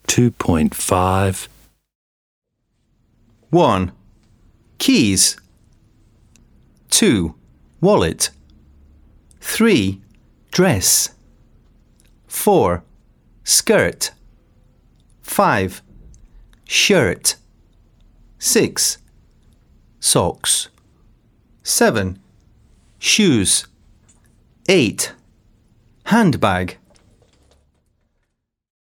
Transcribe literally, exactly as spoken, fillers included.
two point five. one. Keys. two. Wallet. three. Dress. four. Skirt. five. Shirt. six. Socks. seven. Shoes. eight. Handbag.